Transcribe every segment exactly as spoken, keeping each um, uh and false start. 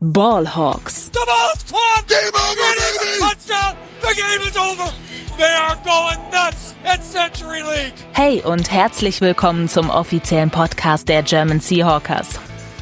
Ballhawks. The ball's caught! Game over, baby! Touchdown! The game is over! They are going nuts at Century League! Hey und herzlich willkommen zum offiziellen Podcast der German Seahawkers.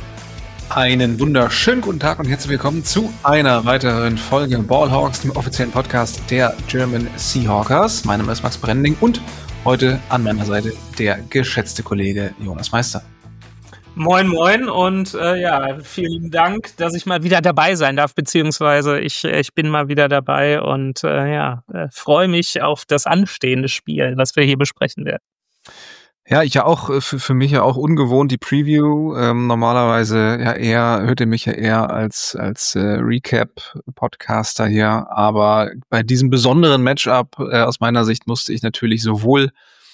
Einen wunderschönen guten Tag und herzlich willkommen zu einer weiteren Folge Ballhawks, dem offiziellen Podcast der German Seahawkers. Mein Name ist Max Brending und heute an meiner Seite der geschätzte Kollege Jonas Meister. Moin, moin und äh, ja, vielen Dank, dass ich mal wieder dabei sein darf, beziehungsweise ich, ich bin mal wieder dabei und äh, ja, äh, freue mich auf das anstehende Spiel, was wir hier besprechen werden. Ja, ich ja auch, für, für mich ja auch ungewohnt, die Preview. Ähm, normalerweise ja eher, hört ihr mich ja eher als, als äh, Recap-Podcaster hier, aber bei diesem besonderen Matchup äh, aus meiner Sicht musste ich natürlich sowohl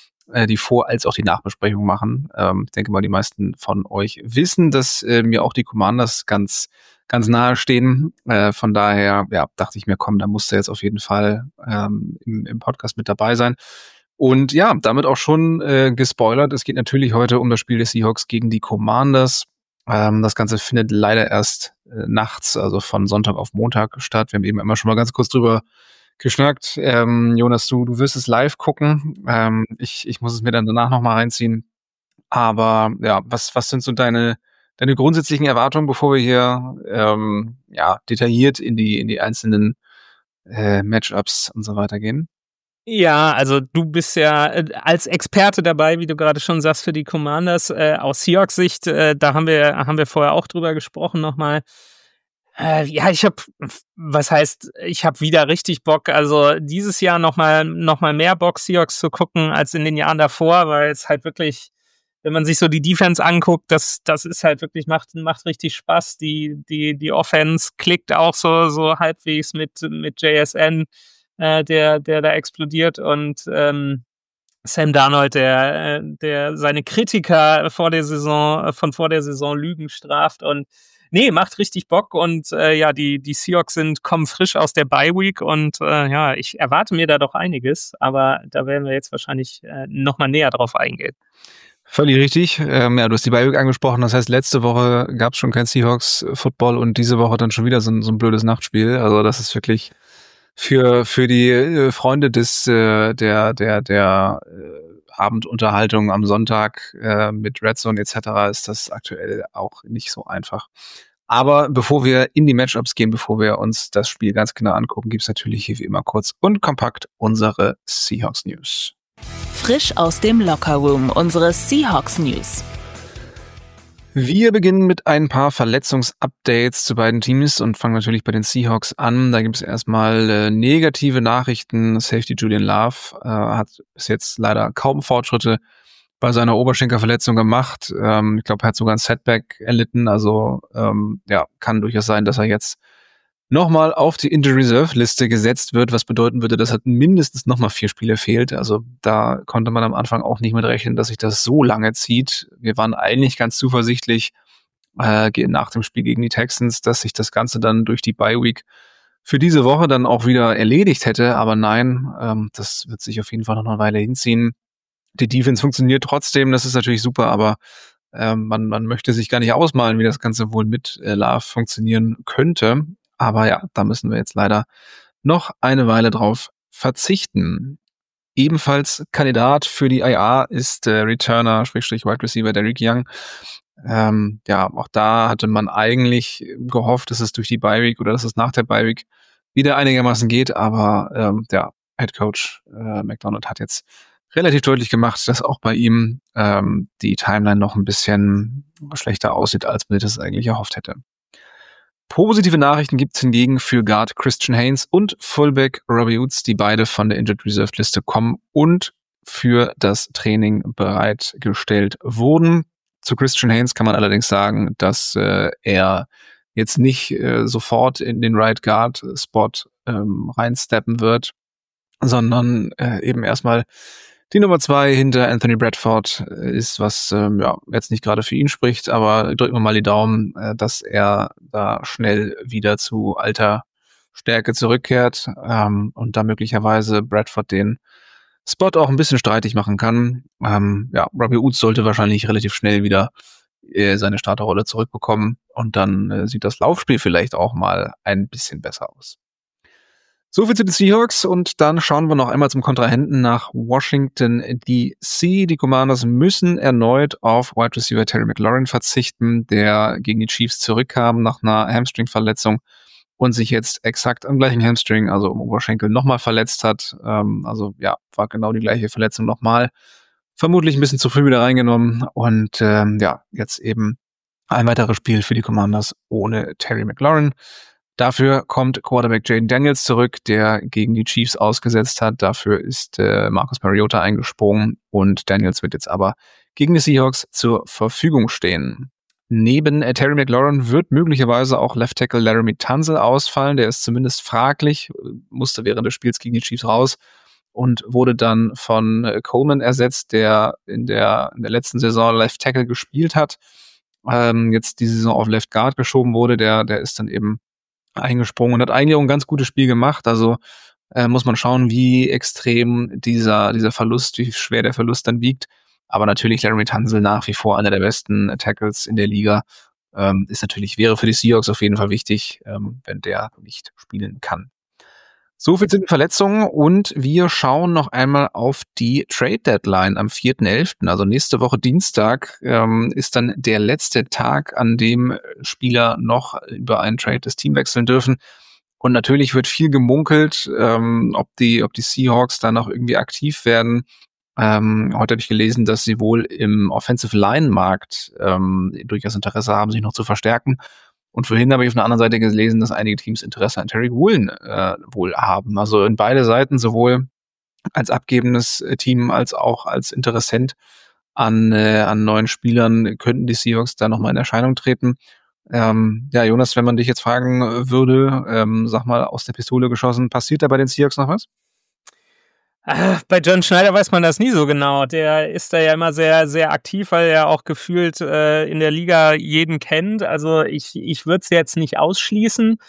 die Vor- als auch die Nachbesprechung machen. Ähm, ich denke mal, die meisten von euch wissen, dass äh, mir auch die Commanders ganz ganz nahe stehen. Äh, von daher, ja, dachte ich mir, komm, da musst du jetzt auf jeden Fall ähm, im, im Podcast mit dabei sein. Und ja, damit auch schon äh, gespoilert. Es geht natürlich heute um das Spiel des Seahawks gegen die Commanders. Ähm, das Ganze findet leider erst äh, nachts, also von Sonntag auf Montag statt. Wir haben eben immer schon mal ganz kurz drüber geschnackt. Ähm, Jonas, du, du wirst es live gucken. Ähm, ich, ich muss es mir dann danach nochmal reinziehen. Aber ja, was, was sind so deine, deine grundsätzlichen Erwartungen, bevor wir hier ähm, ja, detailliert in die, in die einzelnen äh, Matchups und so weiter gehen? Ja, also du bist ja äh, als Experte dabei, wie du gerade schon sagst, für die Commanders. Äh, aus Seahawks Sicht, äh, da haben wir, haben wir vorher auch drüber gesprochen nochmal. Äh, ja, ich habe, was heißt, ich habe wieder richtig Bock, also dieses Jahr nochmal noch mal mehr Bock, Seahawks zu gucken, als in den Jahren davor, weil es halt wirklich, wenn man sich so die Defense anguckt, das das ist halt wirklich, macht macht richtig Spaß, die die die Offense klickt auch so so halbwegs mit mit J S N, äh, der der da explodiert und ähm, Sam Darnold, der der seine Kritiker vor der Saison von vor der Saison Lügen straft und nee, macht richtig Bock und äh, ja, die die Seahawks sind kommen frisch aus der Bye Week und äh, ja, ich erwarte mir da doch einiges, aber da werden wir jetzt wahrscheinlich äh, noch mal näher drauf eingehen. Völlig richtig. Ähm, ja, du hast die Bye Week angesprochen. Das heißt, letzte Woche gab es schon kein Seahawks-Football und diese Woche dann schon wieder so ein, so ein blödes Nachtspiel. Also das ist wirklich für für die äh, Freunde des äh, der der der äh, Abendunterhaltung am Sonntag äh, mit Red Zone et cetera ist das aktuell auch nicht so einfach. Aber bevor wir in die Matchups gehen, bevor wir uns das Spiel ganz genau angucken, gibt's natürlich hier wie immer kurz und kompakt unsere Seahawks News. Frisch aus dem Lockerroom, unsere Seahawks News. Wir beginnen mit ein paar Verletzungsupdates zu beiden Teams und fangen natürlich bei den Seahawks an. Da gibt es erstmal äh, negative Nachrichten. Safety Julian Love äh, hat bis jetzt leider kaum Fortschritte bei seiner Oberschenkelverletzung gemacht. Ähm, ich glaube, er hat sogar ein Setback erlitten. Also ähm, ja, kann durchaus sein, dass er jetzt nochmal auf die Injury Reserve Liste gesetzt wird, was bedeuten würde, dass er mindestens nochmal vier Spiele fehlt. Also da konnte man am Anfang auch nicht mit rechnen, dass sich das so lange zieht. Wir waren eigentlich ganz zuversichtlich äh, nach dem Spiel gegen die Texans, dass sich das Ganze dann durch die Bye Week für diese Woche dann auch wieder erledigt hätte. Aber nein, ähm, das wird sich auf jeden Fall noch eine Weile hinziehen. Die Defense funktioniert trotzdem, das ist natürlich super, aber ähm, man, man möchte sich gar nicht ausmalen, wie das Ganze wohl mit äh, Love funktionieren könnte. Aber ja, da müssen wir jetzt leider noch eine Weile drauf verzichten. Ebenfalls Kandidat für die I R ist der Returner, Schrägstrich Wide Receiver Derrick Young. Ähm, ja, auch da hatte man eigentlich gehofft, dass es durch die Bye Week oder dass es nach der Bye Week wieder einigermaßen geht. Aber ähm, der Head Coach äh, McDonald hat jetzt relativ deutlich gemacht, dass auch bei ihm ähm, die Timeline noch ein bisschen schlechter aussieht, als man das eigentlich erhofft hätte. Positive Nachrichten gibt's hingegen für Guard Christian Haynes und Fullback Robbie Woods, die beide von der Injured Reserve Liste kommen und für das Training bereitgestellt wurden. Zu Christian Haynes kann man allerdings sagen, dass äh, er jetzt nicht äh, sofort in den Right Guard Spot ähm, reinsteppen wird, sondern äh, eben erstmal die Nummer zwei hinter Anthony Bradford ist, was ähm, ja jetzt nicht gerade für ihn spricht, aber drücken wir mal die Daumen, äh, dass er da schnell wieder zu alter Stärke zurückkehrt ähm, und da möglicherweise Bradford den Spot auch ein bisschen streitig machen kann. Ähm, ja, Robbie Woods sollte wahrscheinlich relativ schnell wieder äh, seine Starterrolle zurückbekommen und dann äh, sieht das Laufspiel vielleicht auch mal ein bisschen besser aus. So viel zu den Seahawks und dann schauen wir noch einmal zum Kontrahenten nach Washington D C. Die Commanders müssen erneut auf Wide Receiver Terry McLaurin verzichten, der gegen die Chiefs zurückkam nach einer Hamstring-Verletzung und sich jetzt exakt am gleichen Hamstring, also im Oberschenkel, nochmal verletzt hat. Ähm, also ja, war genau die gleiche Verletzung nochmal. Vermutlich ein bisschen zu früh wieder reingenommen und ähm, ja, jetzt eben ein weiteres Spiel für die Commanders ohne Terry McLaurin. Dafür kommt Quarterback Jaden Daniels zurück, der gegen die Chiefs ausgesetzt hat. Dafür ist äh, Marcus Mariota eingesprungen und Daniels wird jetzt aber gegen die Seahawks zur Verfügung stehen. Neben äh, Terry McLaurin wird möglicherweise auch Left Tackle Laramie Tunsil ausfallen. Der ist zumindest fraglich, musste während des Spiels gegen die Chiefs raus und wurde dann von äh, Coleman ersetzt, der in der, in der letzten Saison Left Tackle gespielt hat. Ähm, jetzt die Saison auf Left Guard geschoben wurde. Der, der ist dann eben eingesprungen und hat eigentlich auch ein ganz gutes Spiel gemacht. Also äh, muss man schauen, wie extrem dieser, dieser Verlust, wie schwer der Verlust dann wiegt. Aber natürlich Laramie Tunsil nach wie vor einer der besten Tackles in der Liga. Ähm, ist natürlich, wäre für die Seahawks auf jeden Fall wichtig, ähm, wenn der nicht spielen kann. So viel zu den Verletzungen und wir schauen noch einmal auf die Trade Deadline am vierten elften Also nächste Woche Dienstag ähm, ist dann der letzte Tag, an dem Spieler noch über einen Trade das Team wechseln dürfen. Und natürlich wird viel gemunkelt, ähm, ob die, ob die Seahawks da noch irgendwie aktiv werden. Ähm, heute habe ich gelesen, dass sie wohl im Offensive Line Markt ähm, durchaus Interesse haben, sich noch zu verstärken. Und vorhin habe ich auf der anderen Seite gelesen, dass einige Teams Interesse an Tariq Woolen äh, wohl haben. Also in beide Seiten, sowohl als abgebendes Team als auch als Interessent an, äh, an neuen Spielern, könnten die Seahawks da nochmal in Erscheinung treten. Ähm, ja, Jonas, wenn man dich jetzt fragen würde, ähm, sag mal, aus der Pistole geschossen, passiert da bei den Seahawks noch was? Bei John Schneider weiß man das nie so genau. Der ist da ja immer sehr, sehr aktiv, weil er auch gefühlt äh, in der Liga jeden kennt. Also ich, ich würde es jetzt nicht ausschließen,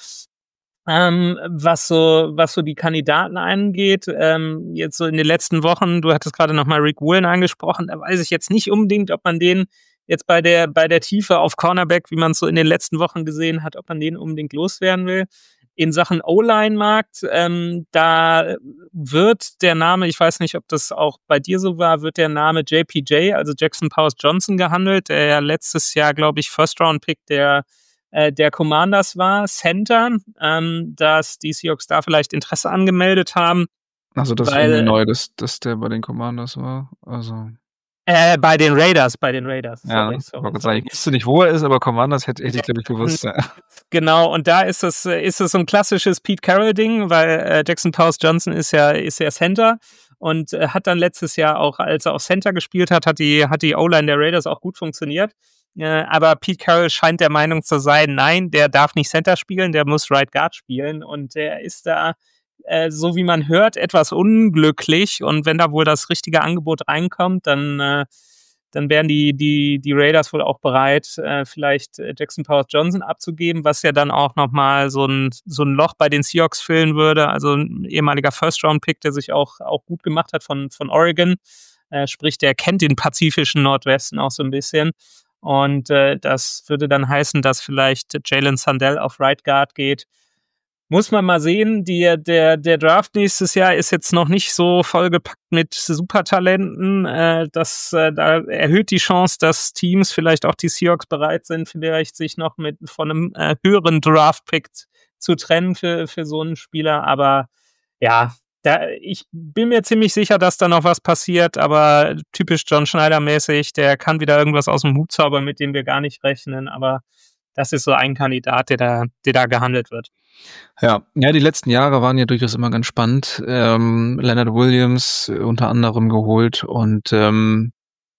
ähm, was so, was so die Kandidaten angeht. Ähm, jetzt so in den letzten Wochen, du hattest gerade nochmal Rick Woolen angesprochen, da weiß ich jetzt nicht unbedingt, ob man den jetzt bei der, bei der Tiefe auf Cornerback, wie man es so in den letzten Wochen gesehen hat, ob man den unbedingt loswerden will. In Sachen O-Line-Markt, ähm, da wird der Name, ich weiß nicht, ob das auch bei dir so war, wird der Name J P J, also Jackson Powers Johnson, gehandelt, der ja letztes Jahr, glaube ich, First-Round-Pick der, äh, der Commanders war, Center, ähm, dass die Seahawks da vielleicht Interesse angemeldet haben. Also das weil, ist irgendwie neu, dass, dass der bei den Commanders war, also... Äh, bei den Raiders, bei den Raiders. Ja, sorry, sorry, ich, sorry. ich wusste nicht, wo er ist, aber Commanders hätte ich, glaube ich, gewusst. Ja. Genau, und da ist es, ist es so ein klassisches Pete Carroll-Ding, weil äh, Jackson Powers Johnson ist ja, ist ja Center und äh, hat dann letztes Jahr auch, als er auf Center gespielt hat, hat die, hat die O-Line der Raiders auch gut funktioniert. Äh, aber Pete Carroll scheint der Meinung zu sein, nein, der darf nicht Center spielen, der muss Right Guard spielen und der ist da, äh, so wie man hört, etwas unglücklich und wenn da wohl das richtige Angebot reinkommt, dann äh, dann wären die, die, die Raiders wohl auch bereit, äh, vielleicht Jackson Powers Johnson abzugeben, was ja dann auch nochmal so ein, so ein Loch bei den Seahawks füllen würde. Also ein ehemaliger First-Round-Pick, der sich auch, auch gut gemacht hat von, von Oregon. Äh, sprich, der kennt den pazifischen Nordwesten auch so ein bisschen. Und äh, das würde dann heißen, dass vielleicht Jalen Sandell auf Right Guard geht. Muss man mal sehen, die, der, der Draft nächstes Jahr ist jetzt noch nicht so vollgepackt mit Supertalenten. Äh, das äh, da erhöht die Chance, dass Teams, vielleicht auch die Seahawks, bereit sind, vielleicht sich noch mit von einem äh, höheren Draft-Pick zu trennen für, für so einen Spieler. Aber ja, da, ich bin mir ziemlich sicher, dass da noch was passiert, aber typisch John Schneider-mäßig, der kann wieder irgendwas aus dem Hut zaubern, mit dem wir gar nicht rechnen. Aber das ist so ein Kandidat, der da, der da gehandelt wird. Ja, ja, die letzten Jahre waren ja durchaus immer ganz spannend. Ähm, Leonard Williams äh, unter anderem geholt und ähm,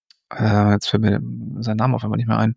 äh, jetzt fällt mir sein Name auf einmal nicht mehr ein.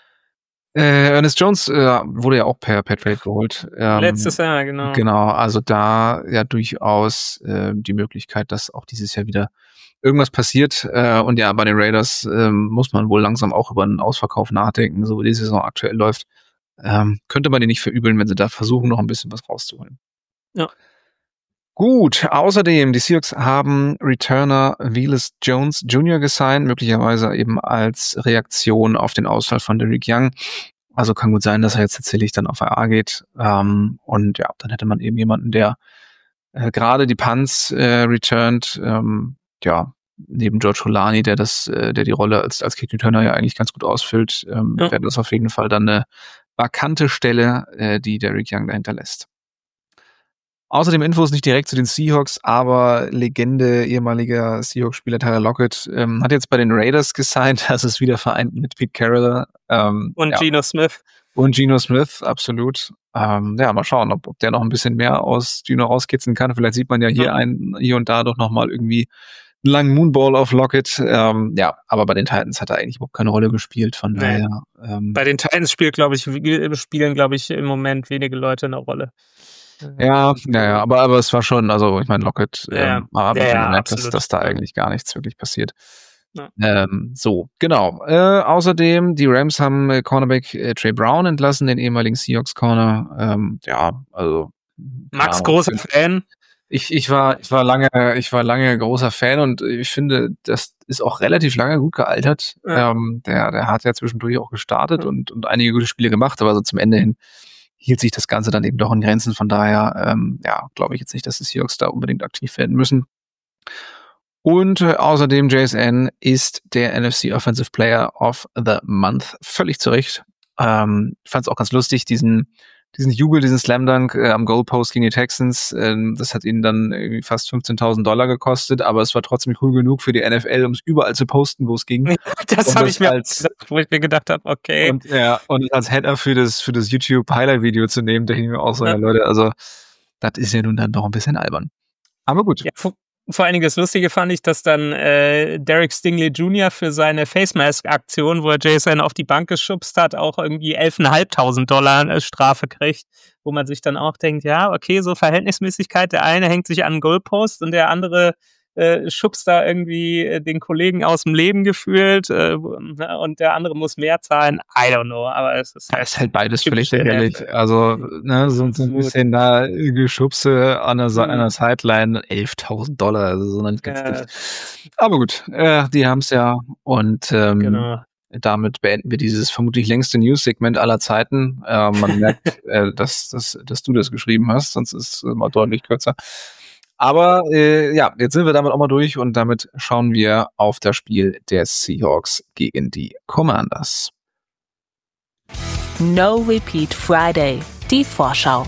Äh, Ernest Jones äh, wurde ja auch per, per Trade geholt. Ähm, Letztes Jahr, genau. Genau, also da ja durchaus äh, die Möglichkeit, dass auch dieses Jahr wieder irgendwas passiert. Äh, und ja, bei den Raiders äh, muss man wohl langsam auch über einen Ausverkauf nachdenken, so wie die Saison aktuell läuft. Ähm, könnte man die nicht verübeln, wenn sie da versuchen, noch ein bisschen was rauszuholen. Ja. Gut, außerdem, die Seahawks haben Returner Velus Jones Junior gesigned, möglicherweise eben als Reaktion auf den Ausfall von Derrick Young. Also kann gut sein, dass er jetzt tatsächlich dann auf I R geht. Ähm, und ja, dann hätte man eben jemanden, der äh, gerade die Punts äh, returnt. Ähm, ja, neben George Holani, der das, äh, der die Rolle als als Kick Returner ja eigentlich ganz gut ausfüllt, ähm, Ja. wäre das auf jeden Fall dann eine vakante Stelle, äh, die Derrick Young dahinter lässt. Außerdem Infos nicht direkt zu den Seahawks, aber Legende, ehemaliger Seahawks-Spieler Tyler Lockett ähm, hat jetzt bei den Raiders gesigned. Das ist wieder vereint mit Pete Carroll. Ähm, Und ja. Geno Smith. Und Geno Smith, absolut. Ähm, ja, mal schauen, ob, ob der noch ein bisschen mehr aus Geno rauskitzeln kann. Vielleicht sieht man ja hier, Ja. ein, hier und da doch nochmal irgendwie einen langen Moonball auf Lockett. Ähm, ja, aber bei den Titans hat er eigentlich überhaupt keine Rolle gespielt. Von Nee. daher. Ähm, Bei den Titans spielt, glaube ich, spielen, glaube ich, im Moment wenige Leute eine Rolle. Ja, ja, ja, aber, aber es war schon, also ich meine, Lockett, Ja, ähm, man hat ja, schon ja, gemerkt, dass, absolut. dass da eigentlich gar nichts wirklich passiert. Ja. Ähm, so, genau. Äh, außerdem, die Rams haben äh, Cornerback äh, Trey Brown entlassen, den ehemaligen Seahawks-Corner. Ähm, ja, also keine Max, Ahnung. großer Fan. Ich, ich war, ich war lange, ich war lange großer Fan und ich finde, das ist auch relativ lange gut gealtert. Ja. Ähm, der, der hat ja zwischendurch auch gestartet Ja. und, und einige gute Spiele gemacht, aber so zum Ende hin hielt sich das Ganze dann eben doch in Grenzen. Von daher, ähm, ja, glaube ich jetzt nicht, dass die Seahawks da unbedingt aktiv werden müssen. Und äh, außerdem J S N ist der N F C Offensive Player of the Month. Völlig zu Recht. Ähm, ich fand es auch ganz lustig, diesen diesen Jubel, diesen Slam Dunk äh, am Goalpost gegen die Texans. Ähm, das hat ihnen dann irgendwie fast fünfzehntausend Dollar gekostet, aber es war trotzdem cool genug für die N F L, um es überall zu posten, wo es ging. Das Und habe das ich mir als- gedacht, wo ich mir gedacht habe, okay. Und ja, und als Header für das für das YouTube Highlight Video zu nehmen, da hing mir auch so, ja. Ja. Leute, also das ist ja nun dann doch ein bisschen albern. Aber gut. Ja, vor, vor allen Dingen das Lustige fand ich, dass dann äh, Derek Stingley Junior für seine Face Mask Aktion, wo er J S N auf die Bank geschubst hat, auch irgendwie elftausendfünfhundert Dollar äh, Strafe kriegt, wo man sich dann auch denkt, ja, okay, so Verhältnismäßigkeit, der eine hängt sich an den Goalpost und der andere äh, schubst da irgendwie äh, den Kollegen aus dem Leben gefühlt äh, und der andere muss mehr zahlen. I don't know, aber es ist Ja, halt, ist halt beides völlig typische lächerlich. N F L. Also, ne, so, so ein bisschen da Geschubse an der, Sa- Mhm. an der Sideline, elftausend Dollar, also so ganz Ja. nicht. Aber gut, äh, die haben's ja und ähm, genau. damit beenden wir dieses vermutlich längste News-Segment aller Zeiten. Äh, man merkt, äh, dass, dass, dass du das geschrieben hast, sonst ist es mal deutlich kürzer. Aber äh, ja, jetzt sind wir damit auch mal durch und damit schauen wir auf das Spiel der Seahawks gegen die Commanders. No Repeat Friday, die Vorschau.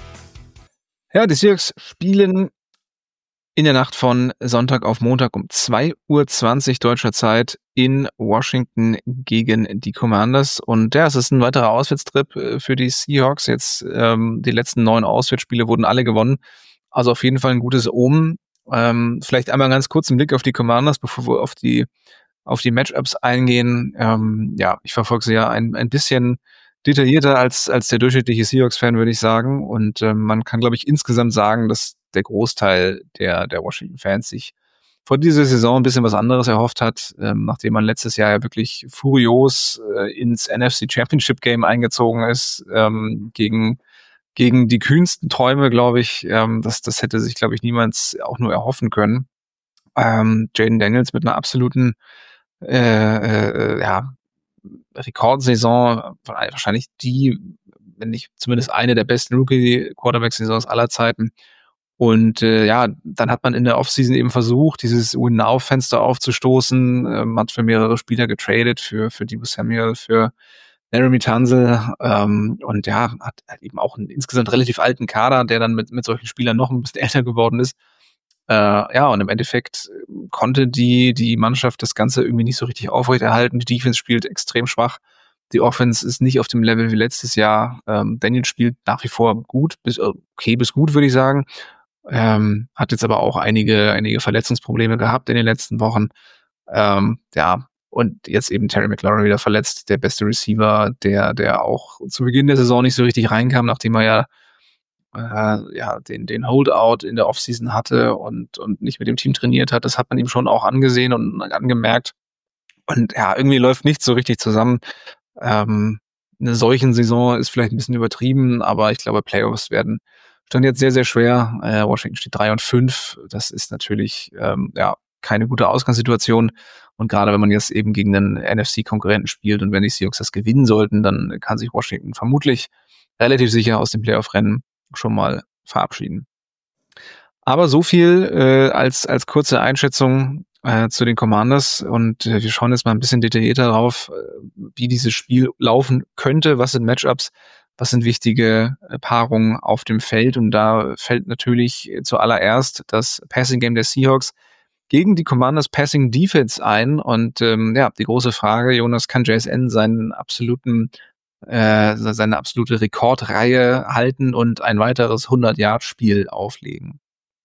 Ja, die Seahawks spielen in der Nacht von Sonntag auf Montag um zwei Uhr zwanzig deutscher Zeit in Washington gegen die Commanders. Und ja, es ist ein weiterer Auswärtstrip äh, für die Seahawks. Jetzt ähm, die letzten neun Auswärtsspiele wurden alle gewonnen. Also auf jeden Fall ein gutes Omen. Ähm, vielleicht einmal ganz kurz einen Blick auf die Commanders, bevor wir auf die auf die Matchups eingehen. Ähm, ja, ich verfolge sie ja ein, ein bisschen detaillierter als als der durchschnittliche Seahawks-Fan, würde ich sagen. Und ähm, man kann, glaube ich, insgesamt sagen, dass der Großteil der der Washington-Fans sich vor dieser Saison ein bisschen was anderes erhofft hat, ähm, nachdem man letztes Jahr ja wirklich furios äh, ins N F C Championship Game eingezogen ist, ähm, gegen gegen die kühnsten Träume, glaube ich. Ähm, das das hätte sich, glaube ich, niemand auch nur erhoffen können. Ähm, Jaden Daniels mit einer absoluten äh, äh, ja, Rekordsaison, wahrscheinlich die, wenn nicht zumindest eine der besten Rookie-Quarterback-Saisons aller Zeiten. Und äh, ja, dann hat man in der Offseason eben versucht, dieses Win-Now-Fenster aufzustoßen. Äh, man hat für mehrere Spieler getradet, für für Deebo Samuel, für Laramie Tunsil, ähm, und ja, hat, hat eben auch einen insgesamt relativ alten Kader, der dann mit mit solchen Spielern noch ein bisschen älter geworden ist. Äh, ja, und im Endeffekt konnte die die Mannschaft das Ganze irgendwie nicht so richtig aufrechterhalten. Die Defense spielt extrem schwach. Die Offense ist nicht auf dem Level wie letztes Jahr. Ähm, Daniel spielt nach wie vor gut, bis okay bis gut, würde ich sagen. Ähm, hat jetzt aber auch einige einige Verletzungsprobleme gehabt in den letzten Wochen. Ähm, ja, und jetzt eben Terry McLaurin wieder verletzt, der beste Receiver, der der auch zu Beginn der Saison nicht so richtig reinkam, nachdem er ja äh, ja den den Holdout in der Offseason hatte und und nicht mit dem Team trainiert hat. Das hat man ihm schon auch angesehen und angemerkt. Und ja, irgendwie läuft nichts so richtig zusammen. Ähm, eine solchen Saison ist vielleicht ein bisschen übertrieben, aber ich glaube, Playoffs werden stand jetzt sehr, sehr schwer. Äh, Washington steht drei und fünf. Das ist natürlich ähm, ja keine gute Ausgangssituation. Und gerade wenn man jetzt eben gegen einen N F C-Konkurrenten spielt und wenn die Seahawks das gewinnen sollten, dann kann sich Washington vermutlich relativ sicher aus dem Playoff-Rennen schon mal verabschieden. Aber so viel äh, als als kurze Einschätzung äh, zu den Commanders. Und äh, wir schauen jetzt mal ein bisschen detaillierter drauf, äh, wie dieses Spiel laufen könnte. Was sind Matchups? Was sind wichtige äh, Paarungen auf dem Feld? Und da fällt natürlich zuallererst das Passing Game der Seahawks gegen die Commanders Passing Defense ein. Und ähm, ja, die große Frage, Jonas, kann J S N seinen absoluten, äh, seine absolute Rekordreihe halten und ein weiteres hundert-Yard-Spiel auflegen?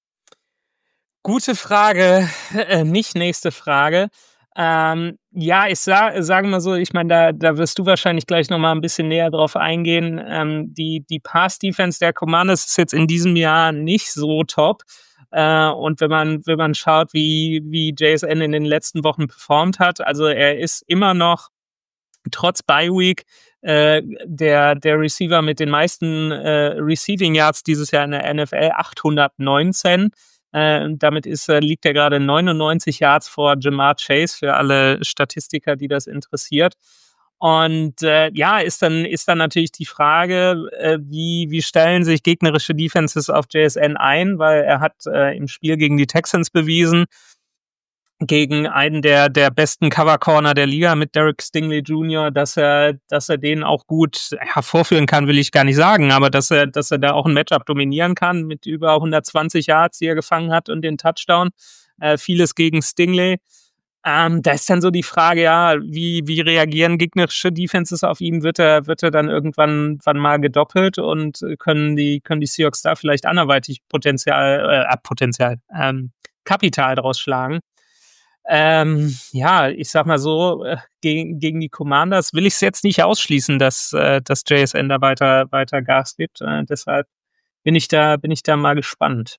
Gute Frage, äh, nicht nächste Frage. Ähm, ja, ich sa- sage mal so, ich meine, da, da wirst du wahrscheinlich gleich nochmal ein bisschen näher drauf eingehen. Ähm, die die Pass-Defense der Commanders ist jetzt in diesem Jahr nicht so top. Äh, und wenn man wenn man schaut, wie, wie J S N in den letzten Wochen performt hat, also er ist immer noch trotz Bye-Week äh, der, der Receiver mit den meisten äh, Receiving Yards dieses Jahr in der N F L, achthundertneunzehn. Äh, damit ist, äh, liegt er gerade neunundneunzig Yards vor Jamar Chase, für alle Statistiker, die das interessiert. Und äh, ja, ist dann, ist dann natürlich die Frage, äh, wie, wie stellen sich gegnerische Defenses auf J S N ein, weil er hat äh, im Spiel gegen die Texans bewiesen, gegen einen der, der besten Cover-Corner der Liga mit Derek Stingley Junior, dass er, dass er den auch gut hervorführen kann, will ich gar nicht sagen, aber dass er, dass er da auch ein Matchup dominieren kann mit über hundertzwanzig Yards, die er gefangen hat und den Touchdown. Äh, vieles gegen Stingley. Ähm, da ist dann so die Frage, ja, wie, wie reagieren gegnerische Defenses auf ihn? Wird er, wird er dann irgendwann wann mal gedoppelt und können die, können die Seahawks da vielleicht anderweitig Potenzial, äh, Potenzial, ähm, Kapital draus schlagen? Ähm, ja, ich sag mal so, äh, gegen, gegen die Commanders will ich es jetzt nicht ausschließen, dass, äh, dass J S N da weiter, weiter Gas gibt. Äh, deshalb bin ich da, bin ich da mal gespannt.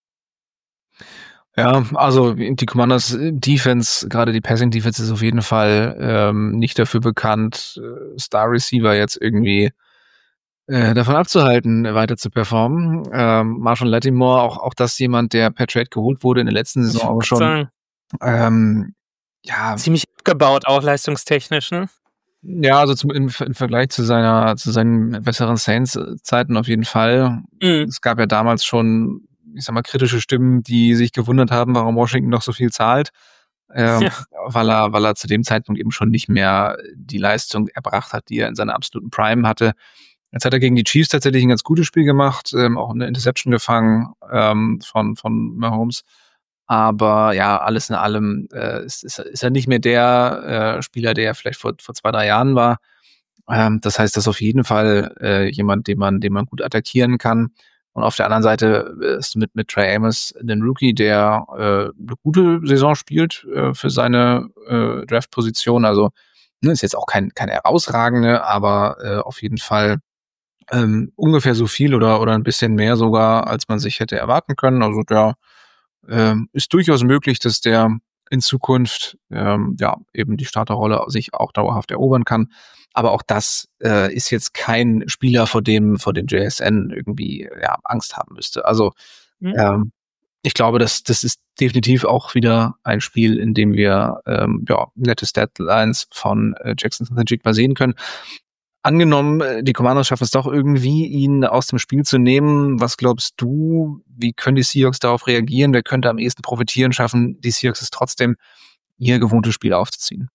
Ja, also die Commanders Defense, gerade die Passing Defense ist auf jeden Fall ähm, nicht dafür bekannt, Star Receiver jetzt irgendwie äh, davon abzuhalten, weiter zu performen. Ähm, Marshall Lattimore, auch, auch das jemand, der per Trade geholt wurde in der letzten Saison aber schon. Sagen, Ähm, ja, ziemlich abgebaut, auch leistungstechnisch, ne? Ja, also zum, im, im Vergleich zu seiner, zu seinen besseren Saints-Zeiten auf jeden Fall. Mhm. Es gab ja damals schon, ich sag mal, kritische Stimmen, die sich gewundert haben, warum Washington noch so viel zahlt, ähm, Ja. weil er, weil er zu dem Zeitpunkt eben schon nicht mehr die Leistung erbracht hat, die er in seiner absoluten Prime hatte. Jetzt hat er gegen die Chiefs tatsächlich ein ganz gutes Spiel gemacht, ähm, auch eine Interception gefangen ähm, von von Mahomes. Aber ja, alles in allem äh, ist, ist, ist er nicht mehr der äh, Spieler, der er vielleicht vor, vor zwei, drei Jahren war. Ähm, das heißt, das ist auf jeden Fall äh, jemand, den man, den man gut attackieren kann. Und auf der anderen Seite ist mit, mit Trey Amos ein Rookie, der äh, eine gute Saison spielt äh, für seine äh, Draft-Position. Also ne, ist jetzt auch kein, kein herausragende, aber äh, auf jeden Fall ähm, ungefähr so viel oder, oder ein bisschen mehr sogar, als man sich hätte erwarten können. Also der ähm, ist durchaus möglich, dass der in Zukunft ähm, ja eben die Starterrolle sich auch dauerhaft erobern kann. Aber auch das äh, ist jetzt kein Spieler, vor dem vor dem J S N irgendwie ja, Angst haben müsste. Also Mhm. ähm, ich glaube, das das ist definitiv auch wieder ein Spiel, in dem wir ähm, ja nette Statlines von äh, Jackson Smith-Njigba sehen können. Angenommen, äh, die Commanders schaffen es doch irgendwie, ihn aus dem Spiel zu nehmen. Was glaubst du, wie können die Seahawks darauf reagieren? Wer könnte am ehesten profitieren, schaffen die Seahawks es trotzdem, ihr gewohntes Spiel aufzuziehen?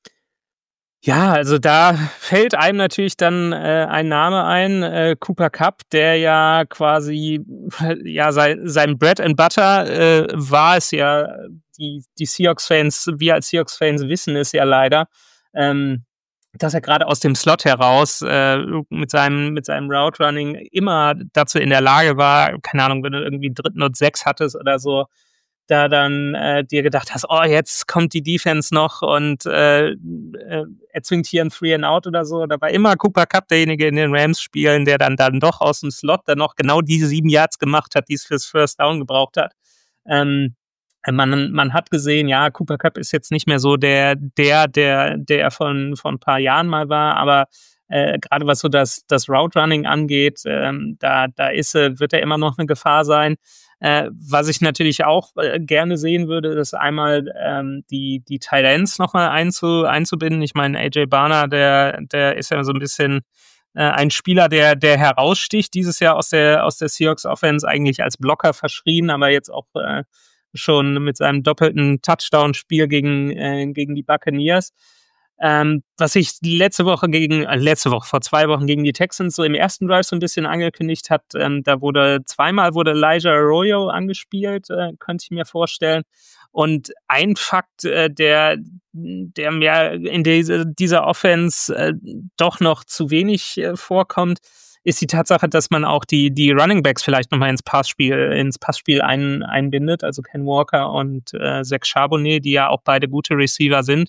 Ja, also da fällt einem natürlich dann äh, ein Name ein, äh, Cooper Kupp, der ja quasi, ja, sein, sein Bread and Butter äh, war es ja, die, die Seahawks-Fans, wir als Seahawks-Fans wissen es ja leider, ähm, dass er gerade aus dem Slot heraus äh, mit seinem mit seinem Route Running immer dazu in der Lage war, keine Ahnung, wenn du irgendwie dritten und sechs hattest oder so, da dann äh, dir gedacht hast, oh, jetzt kommt die Defense noch und äh, äh, erzwingt hier ein Three and Out oder so. Da war immer Cooper Kupp derjenige in den Rams-Spielen, der dann dann doch aus dem Slot dann noch genau diese sieben Yards gemacht hat, die es fürs First Down gebraucht hat. Ähm, Man, man hat gesehen, ja, Cooper Kupp ist jetzt nicht mehr so der, der, der, der von, von ein paar Jahren mal war, aber äh, gerade was so das, das Route Running angeht, ähm, da, da ist, äh, wird er immer noch eine Gefahr sein. Äh, was ich natürlich auch äh, gerne sehen würde, ist einmal ähm, die, die Tight Ends nochmal einzu, einzubinden. Ich meine, A J Barner, der, der ist ja so ein bisschen äh, ein Spieler, der, der heraussticht dieses Jahr aus der, aus der Seahawks Offense, eigentlich als Blocker verschrien, aber jetzt auch äh, schon mit seinem doppelten Touchdown-Spiel gegen, äh, gegen die Buccaneers. Ähm, was ich letzte Woche gegen, äh, letzte Woche, vor zwei Wochen gegen die Texans so im ersten Drive so ein bisschen angekündigt hat, ähm, da wurde zweimal wurde Elijah Arroyo angespielt, äh, könnte ich mir vorstellen. Und ein Fakt, äh, der, der mir in diese, dieser Offense äh, doch noch zu wenig äh, vorkommt, ist die Tatsache, dass man auch die, die Running Backs vielleicht nochmal ins Passspiel, ins Passspiel ein, einbindet, also Ken Walker und äh, Zach Charbonnet, die ja auch beide gute Receiver sind.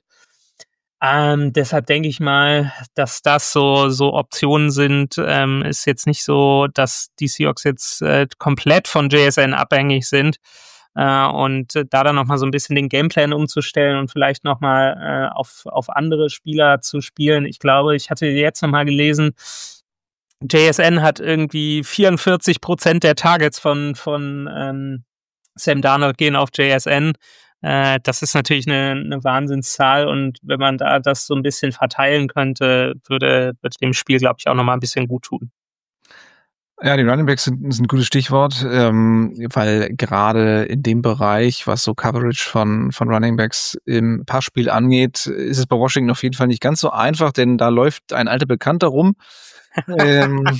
Ähm, deshalb denke ich mal, dass das so, so Optionen sind. Ähm, ist jetzt nicht so, dass die Seahawks jetzt äh, komplett von J S N abhängig sind. Äh, und äh, da dann nochmal so ein bisschen den Gameplan umzustellen und vielleicht nochmal äh, auf, auf andere Spieler zu spielen. Ich glaube, ich hatte jetzt nochmal gelesen, J S N hat irgendwie vierundvierzig Prozent der Targets von, von ähm, Sam Darnold gehen auf J S N. Äh, das ist natürlich eine, eine Wahnsinnszahl und wenn man da das so ein bisschen verteilen könnte, würde, würde dem Spiel, glaube ich, auch nochmal ein bisschen gut tun. Ja, die Running Backs sind, sind ein gutes Stichwort, ähm, weil gerade in dem Bereich, was so Coverage von, von Running Backs im Passspiel angeht, ist es bei Washington auf jeden Fall nicht ganz so einfach, denn da läuft ein alter Bekannter rum, ähm,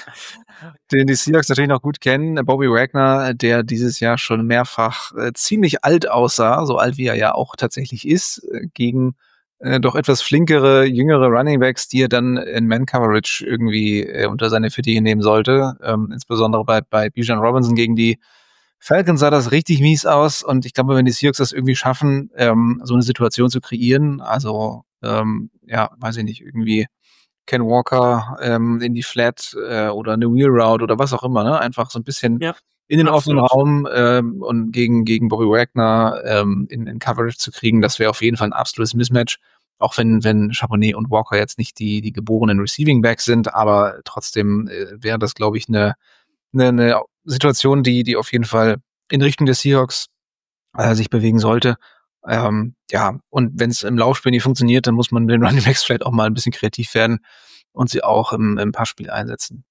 den die Seahawks natürlich noch gut kennen, Bobby Wagner, der dieses Jahr schon mehrfach äh, ziemlich alt aussah, so alt wie er ja auch tatsächlich ist, äh, gegen äh, doch etwas flinkere, jüngere Runningbacks, die er dann in Man-Coverage irgendwie äh, unter seine Fittiche nehmen sollte. Ähm, insbesondere bei, bei Bijan Robinson gegen die Falcons sah das richtig mies aus und ich glaube, wenn die Seahawks das irgendwie schaffen, ähm, so eine Situation zu kreieren, also ähm, ja, weiß ich nicht, irgendwie Ken Walker ähm, in die Flat äh, oder eine Wheel Route oder was auch immer, ne? Einfach so ein bisschen Ja, in den absolut. offenen Raum ähm, und gegen gegen Bobby Wagner ähm, in, in Coverage zu kriegen, das wäre auf jeden Fall ein absolutes Mismatch. Auch wenn wenn Charbonnet und Walker jetzt nicht die die geborenen Receiving Backs sind, aber trotzdem äh, wäre das, glaube ich, eine eine eine Situation, die die auf jeden Fall in Richtung der Seahawks äh, sich bewegen sollte. Ähm, ja, und wenn es im Laufspiel nicht funktioniert, dann muss man mit den Running Backs vielleicht auch mal ein bisschen kreativ werden und sie auch im, im Passspiel einsetzen.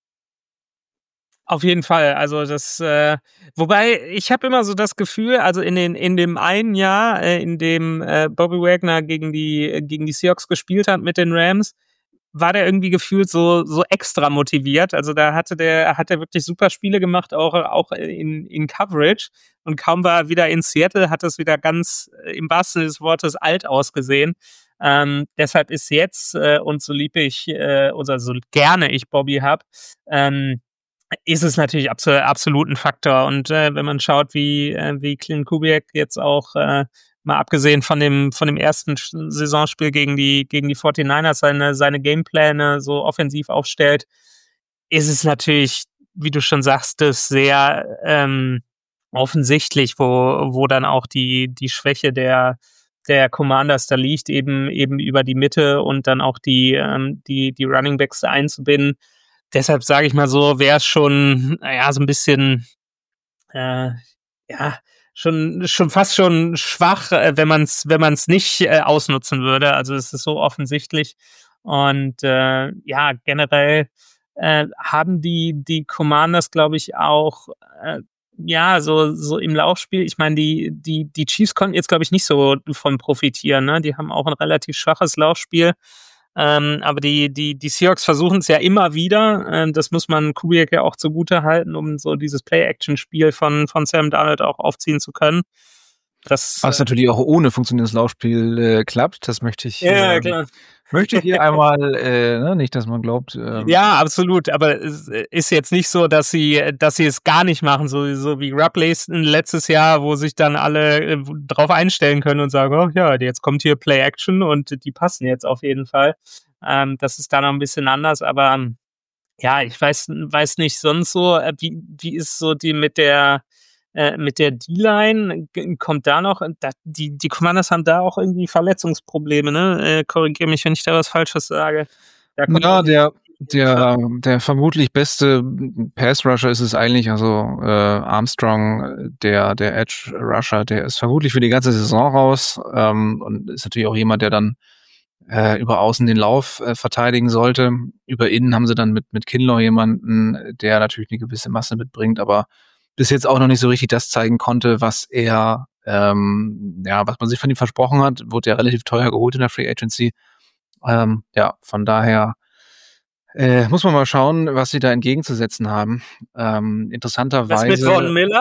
Auf jeden Fall. Also das, äh, wobei ich habe immer so das Gefühl, also in den in dem einen Jahr, äh, in dem äh, Bobby Wagner gegen die gegen die Seahawks gespielt hat mit den Rams, war der irgendwie gefühlt so so extra motiviert. Also da hatte der hat er wirklich super Spiele gemacht, auch auch in in Coverage. Und kaum war er wieder in Seattle, hat es wieder ganz äh, im wahrsten Sinne des Wortes alt ausgesehen. Ähm, deshalb ist jetzt äh, und so lieb ich äh, oder so gerne ich Bobby hab, ähm, ist es natürlich absolut, absolut ein Faktor. Und äh, wenn man schaut, wie äh, wie Clint Kubiak jetzt auch äh, mal abgesehen von dem von dem ersten Saisonspiel gegen die gegen die forty-niners seine seine Gamepläne so offensiv aufstellt, ist es natürlich, wie du schon sagst, das sehr ähm, offensichtlich, wo wo dann auch die die Schwäche der der Commanders da liegt, eben eben über die Mitte und dann auch die ähm, die die Running Backs einzubinden. Deshalb sage ich mal so, wäre es schon ja so ein bisschen äh, ja schon schon fast schon schwach, äh, wenn man es wenn man es nicht äh, ausnutzen würde. Also es ist so offensichtlich und äh, ja generell äh, haben die die Commanders, glaube ich, auch äh, ja so so im Laufspiel. Ich meine, die die die Chiefs konnten jetzt, glaube ich, nicht so von profitieren. Ne? Die haben auch ein relativ schwaches Laufspiel. Ähm, aber die, die, die Seahawks versuchen es ja immer wieder. Ähm, das muss man Kubiak ja auch zugute halten, um so dieses Play-Action-Spiel von, von Sam Darnold auch aufziehen zu können. Das, Was äh, natürlich auch ohne funktionierendes Laufspiel äh, klappt, das möchte ich ja, äh, klar. möchte ich hier einmal, äh, ne, nicht, dass man glaubt. Ähm, Ja, absolut. Aber es ist jetzt nicht so, dass sie, dass sie es gar nicht machen, so, so wie Rupp-Leisten letztes Jahr, wo sich dann alle äh, drauf einstellen können und sagen, oh ja, jetzt kommt hier Play-Action und die passen jetzt auf jeden Fall. Ähm, das ist da noch ein bisschen anders, aber ja, ich weiß, weiß nicht sonst so, äh, wie, wie ist so die mit der äh, mit der D-Line, G- kommt da noch, da, die, die Commanders haben da auch irgendwie Verletzungsprobleme, ne? Äh, korrigiere mich, wenn ich da was Falsches sage. Ja, der, der, der vermutlich beste Pass-Rusher ist es eigentlich, also äh, Armstrong, der, der Edge-Rusher, der ist vermutlich für die ganze Saison raus ähm, und ist natürlich auch jemand, der dann äh, über außen den Lauf äh, verteidigen sollte. Über innen haben sie dann mit, mit Kinlaw jemanden, der natürlich eine gewisse Masse mitbringt, aber bis jetzt auch noch nicht so richtig das zeigen konnte, was er, ähm, ja, was man sich von ihm versprochen hat, wurde ja relativ teuer geholt in der Free Agency. Ähm, ja, von daher äh, muss man mal schauen, was sie da entgegenzusetzen haben. Ähm, interessanterweise. Was mit Von Miller?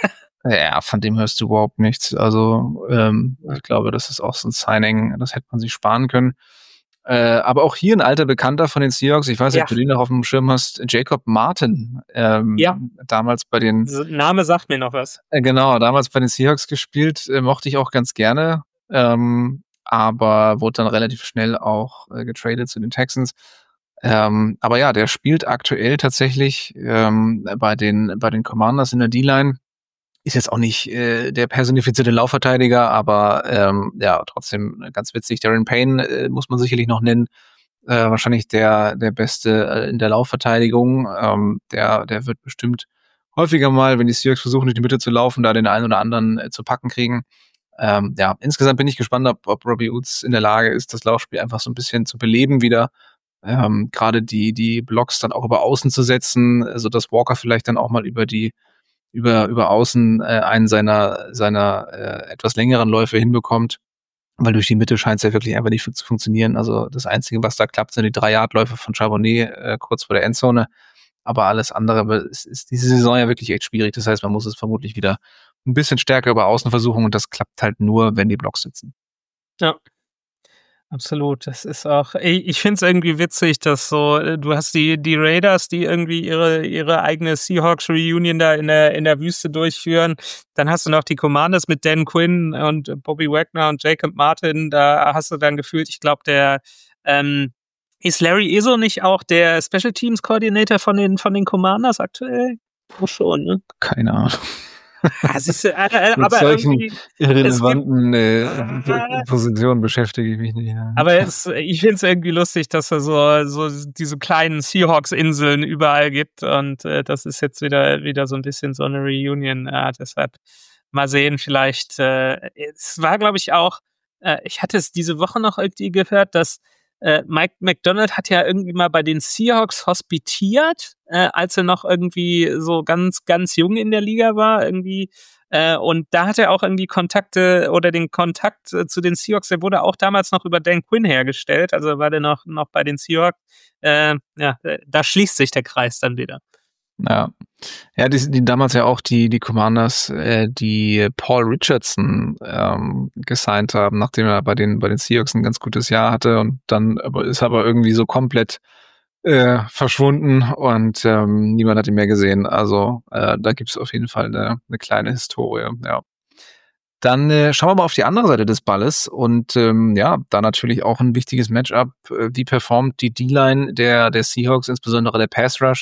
Ja, von dem hörst du überhaupt nichts. Also ähm, ich glaube, das ist auch so ein Signing, das hätte man sich sparen können. Äh, aber auch hier ein alter Bekannter von den Seahawks, ich weiß nicht, ja. ob du den noch auf dem Schirm hast, Jacob Martin. Ähm, ja. Damals bei den... Name sagt mir noch was. Äh, genau, damals bei den Seahawks gespielt, äh, mochte ich auch ganz gerne. Ähm, aber wurde dann relativ schnell auch äh, getradet zu den Texans. Ähm, aber ja, der spielt aktuell tatsächlich ähm, bei den bei den Commanders in der D-Line. Ist jetzt auch nicht äh, der personifizierte Laufverteidiger, aber ähm, ja, trotzdem ganz witzig. Darren Payne äh, muss man sicherlich noch nennen. Äh, wahrscheinlich der der Beste äh, in der Laufverteidigung. Ähm, der der wird bestimmt häufiger mal, wenn die Seahawks versuchen, durch die Mitte zu laufen, da den einen oder anderen äh, zu packen kriegen. Ähm, ja, insgesamt bin ich gespannt, ob, ob Robbie Woods in der Lage ist, das Laufspiel einfach so ein bisschen zu beleben wieder. Ähm, gerade die, die Blocks dann auch über Außen zu setzen, so dass Walker vielleicht dann auch mal über die, über, über Außen äh, einen seiner, seiner äh, etwas längeren Läufe hinbekommt. Weil durch die Mitte scheint es ja wirklich einfach nicht zu funktionieren. Also das Einzige, was da klappt, sind die drei-Yard-Läufe von Charbonnet äh, kurz vor der Endzone. Aber alles andere ist, ist diese Saison ja wirklich echt schwierig. Das heißt, man muss es vermutlich wieder ein bisschen stärker über Außen versuchen und das klappt halt nur, wenn die Blocks sitzen. Ja, absolut. Das ist auch, ich finde es irgendwie witzig, dass so, du hast die, die Raiders, die irgendwie ihre, ihre eigene Seahawks-Reunion da in der, in der Wüste durchführen. Dann hast du noch die Commanders mit Dan Quinn und Bobby Wagner und Jacob Martin. Da hast du dann gefühlt, ich glaube, der, ähm, ist Larry Izzo nicht auch der Special Teams Coordinator von den, von den Commanders aktuell? Oh schon, ne? Keine Ahnung. Ah, siehst du, äh, aber solchen irrelevanten gibt, äh, Positionen beschäftige ich mich nicht. Ja. Aber es, ich finde es irgendwie lustig, dass es so, so diese kleinen Seahawks-Inseln überall gibt und äh, das ist jetzt wieder, wieder so ein bisschen so eine Reunion. Äh, deshalb mal sehen, vielleicht, äh, es war, glaube ich, auch, äh, ich hatte es diese Woche noch irgendwie gehört, dass äh, Mike Macdonald hat ja irgendwie mal bei den Seahawks hospitiert, äh, als er noch irgendwie so ganz, ganz jung in der Liga war, irgendwie. Äh, und da hat er auch irgendwie Kontakte oder den Kontakt äh, zu den Seahawks, der wurde auch damals noch über Dan Quinn hergestellt, also war der noch, noch bei den Seahawks. Äh, ja, da schließt sich der Kreis dann wieder. Ja, ja, die, die damals ja auch die die Commanders, äh, die Paul Richardson ähm, gesigned haben, nachdem er bei den bei den Seahawks ein ganz gutes Jahr hatte und dann aber ist aber irgendwie so komplett äh, verschwunden und ähm, niemand hat ihn mehr gesehen. Also äh, da gibt es auf jeden Fall eine, eine kleine Historie. Ja. Dann äh, schauen wir mal auf die andere Seite des Balles und ähm, ja, da natürlich auch ein wichtiges Matchup. Äh, wie performt die D-Line der der Seahawks, insbesondere der Pass Rush?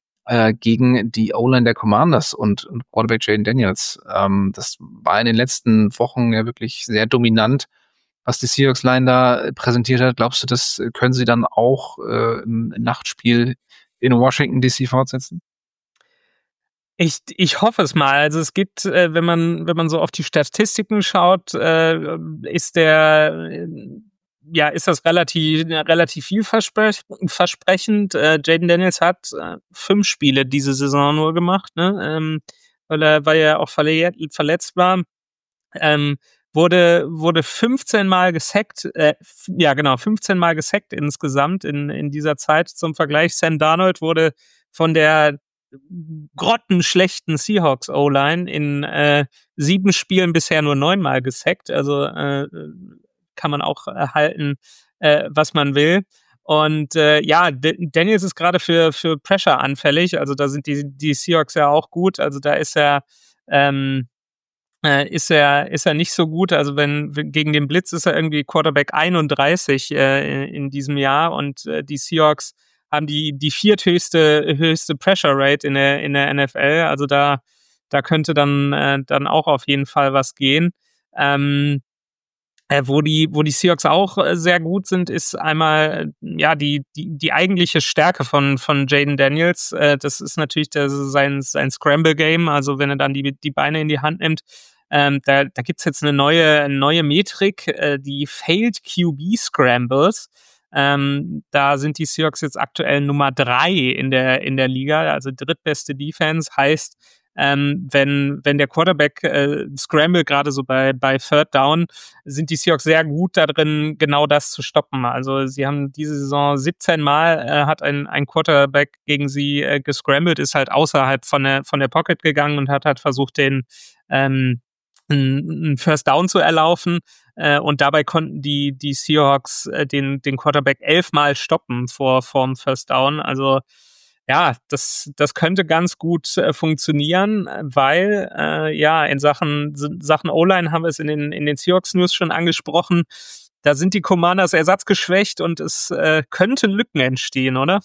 Gegen die O-Line der Commanders und, und Quarterback Jaden Daniels. Ähm, das war in den letzten Wochen ja wirklich sehr dominant, was die Seahawks-Line da präsentiert hat. Glaubst du, das können sie dann auch äh, im Nachtspiel in Washington D C fortsetzen? Ich, ich hoffe es mal. Also es gibt, äh, wenn man wenn man so auf die Statistiken schaut, äh, ist der äh, ja, ist das relativ, relativ vielversprechend. Äh, Jaden Daniels hat äh, fünf Spiele diese Saison nur gemacht, ne? Ähm, weil er, weil er auch verle- verletzt war. Ähm, wurde, wurde fünfzehn Mal gesackt, äh, f- ja genau, fünfzehn Mal gesackt insgesamt in, in dieser Zeit. Zum Vergleich, Sam Darnold wurde von der grottenschlechten Seahawks O-Line in äh, sieben Spielen bisher nur neunmal gesackt. Also äh, kann man auch erhalten, äh, was man will. Und äh, ja, D- Daniels ist gerade für, für Pressure anfällig. Also da sind die, die Seahawks ja auch gut. Also da ist er, ähm, äh, ist er, ist er nicht so gut. Also wenn, wenn gegen den Blitz ist er irgendwie Quarterback einunddreißig äh, in, in diesem Jahr und äh, die Seahawks haben die, die vierthöchste höchste Pressure Rate in der, in der N F L. Also da, da könnte dann, äh, dann auch auf jeden Fall was gehen. Ähm, Äh, wo die, wo die Seahawks auch äh, sehr gut sind, ist einmal ja die die die eigentliche Stärke von von Jayden Daniels. Äh, das ist natürlich der, sein sein Scramble Game. Also wenn er dann die die Beine in die Hand nimmt, ähm, da da gibt's jetzt eine neue neue Metrik, äh, die Failed Q B Scrambles. Ähm, da sind die Seahawks jetzt aktuell Nummer drei in der in der Liga, also drittbeste Defense. Heißt, Ähm, wenn, wenn der Quarterback äh, Scramble gerade so bei, bei Third Down, sind die Seahawks sehr gut da drin, genau das zu stoppen. Also sie haben diese Saison siebzehn Mal äh, hat ein, ein Quarterback gegen sie äh, gescrambled, ist halt außerhalb von der, von der Pocket gegangen und hat halt versucht, den ähm, einen First Down zu erlaufen. Äh, und dabei konnten die, die Seahawks äh, den, den Quarterback elfmal stoppen vor, vor dem First Down. Also ja, das, das könnte ganz gut äh, funktionieren, weil äh, ja, in Sachen, Sachen O-Line haben wir es in den, in den Seahawks-News schon angesprochen. Da sind die Commanders ersatzgeschwächt und es äh, könnten Lücken entstehen, oder?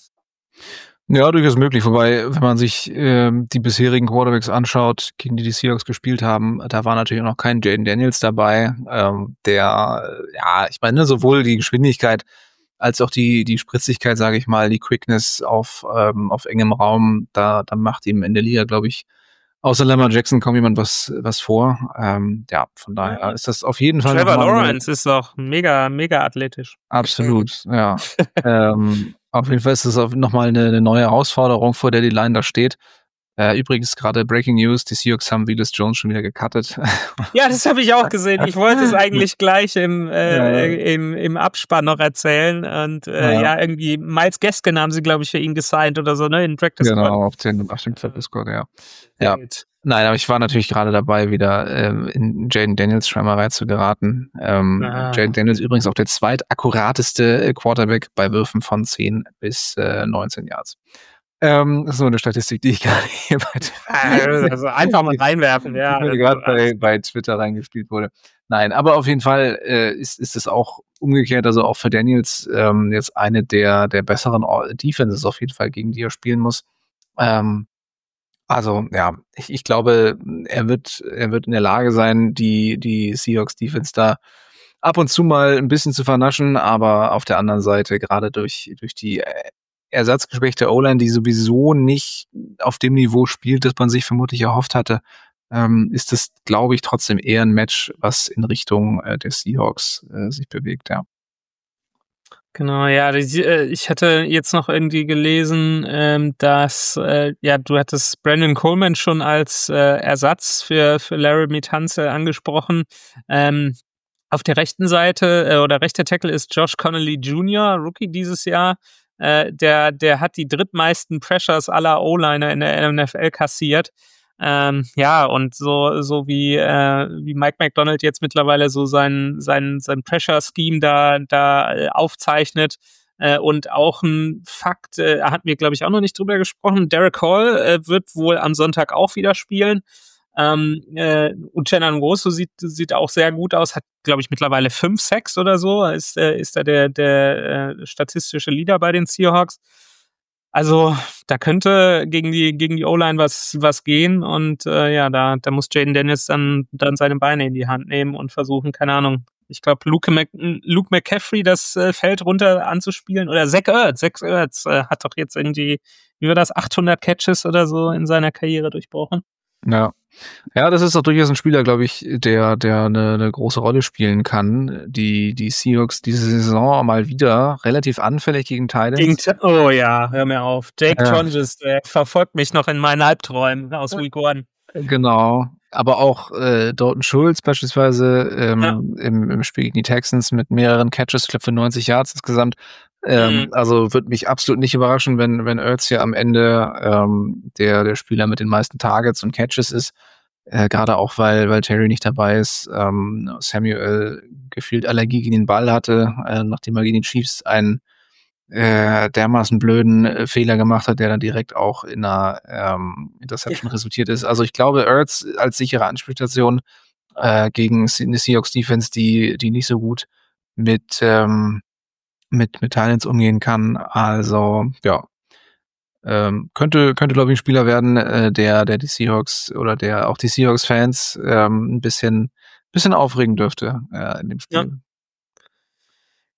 Ja, durchaus möglich. Wobei, wenn man sich äh, die bisherigen Quarterbacks anschaut, gegen die die Seahawks gespielt haben, da war natürlich noch kein Jayden Daniels dabei, ähm, der, ja, ich meine, sowohl die Geschwindigkeit als auch die die Spritzigkeit, sage ich mal, die Quickness auf ähm, auf engem Raum, da da macht ihm in der Liga, glaube ich, außer Lamar Jackson kaum jemand was was vor. Ähm, ja, von daher ist das auf jeden Fall. Trevor Lawrence ist auch mega mega athletisch. Absolut, ja. ähm, auf jeden Fall ist das nochmal eine, eine neue Herausforderung, vor der die Line da steht. Äh, übrigens gerade Breaking News, die Seahawks haben Willis Jones schon wieder gecuttet. Ja, das habe ich auch gesehen. Ich wollte es eigentlich gleich im, äh, ja. im, im Abspann noch erzählen. Und äh, ja. ja, irgendwie Miles Gaskin haben sie, glaube ich, für ihn gesigned oder so, ne? In Practice Squad. Genau, auf den, auf den Practice Squad, ja. Ja. Nein, aber ich war natürlich gerade dabei, wieder ähm, in Jayden Daniels Schwärmerei zu geraten. Ähm, ah. Jayden Daniels übrigens auch der zweitakkurateste Quarterback bei Würfen von zehn bis neunzehn Yards. Ähm, das ist so eine Statistik, die ich gerade hier bei also einfach mal reinwerfen, ja. Die gerade bei, bei Twitter reingespielt wurde. Nein, aber auf jeden Fall äh, ist, ist es auch umgekehrt, also auch für Daniels ähm, jetzt eine der, der besseren Defenses auf jeden Fall, gegen die er spielen muss. Ähm, also, ja, ich, ich glaube, er wird, er wird in der Lage sein, die, die Seahawks Defense da ab und zu mal ein bisschen zu vernaschen, aber auf der anderen Seite, gerade durch, durch die ersatzgeschwächte O-Line, die sowieso nicht auf dem Niveau spielt, das man sich vermutlich erhofft hatte, ähm, ist das, glaube ich, trotzdem eher ein Match, was in Richtung äh, der Seahawks äh, sich bewegt, ja. Genau, ja, ich hatte jetzt noch irgendwie gelesen, ähm, dass, äh, ja, du hattest Brandon Coleman schon als äh, Ersatz für, für Laramie Tunsil angesprochen. Ähm, auf der rechten Seite äh, oder rechter Tackle ist Josh Connolly Junior, Rookie dieses Jahr. Äh, der, der hat die drittmeisten Pressures aller O-Liner in der N F L kassiert. Ähm, ja, und so, so wie, äh, wie Mike McDonald jetzt mittlerweile so sein, sein, sein Pressure-Scheme da, da äh, aufzeichnet. Äh, und auch ein Fakt, äh, hatten wir, glaube ich, auch noch nicht drüber gesprochen. Derek Hall äh, wird wohl am Sonntag auch wieder spielen. Ähm, äh, und Uchenna Nwosu sieht, sieht auch sehr gut aus, hat, glaube ich, mittlerweile fünf Sacks oder so, ist, äh, ist da der, der äh, statistische Leader bei den Seahawks. Also da könnte gegen die, gegen die O-Line was, was gehen und äh, ja, da, da muss Jayden Daniels dann, dann seine Beine in die Hand nehmen und versuchen, keine Ahnung, ich glaube, Luke, Mc, Luke McCaffrey das äh, Feld runter anzuspielen oder Zach Ertz, Zach Ertz äh, hat doch jetzt irgendwie, wie war das, achthundert Catches oder so in seiner Karriere durchbrochen. Ja. Ja, das ist doch durchaus ein Spieler, glaube ich, der der eine, eine große Rolle spielen kann. Die die Seahawks diese Saison mal wieder relativ anfällig gegen Titans. Oh ja, hör mir auf. Jake ja. Tonjes, der verfolgt mich noch in meinen Albträumen aus Week One. Genau. Aber auch äh, Dalton Schultz beispielsweise ähm, ja. im, im Spiel gegen die Texans mit mehreren Catches, ich glaube für neunzig Yards insgesamt. Ähm, mhm. Also würde mich absolut nicht überraschen, wenn wenn Ertz ja am Ende ähm, der der Spieler mit den meisten Targets und Catches ist. Äh, Gerade auch, weil weil Terry nicht dabei ist. Ähm, Samuel gefühlt Allergie gegen den Ball hatte, äh, nachdem er gegen die Chiefs einen äh, dermaßen blöden äh, Fehler gemacht hat, der dann direkt auch in einer ähm, Interception ja. resultiert ist. Also ich glaube, Ertz als sichere Anspielstation äh, gegen eine Seahawks Defense, die die nicht so gut mit ähm, mit mit Titans umgehen kann. Also ja, ähm, könnte könnte glaube ich ein Spieler werden, äh, der der die Seahawks oder der auch die Seahawks Fans ähm, ein bisschen bisschen aufregen dürfte äh, in dem Spiel. Ja.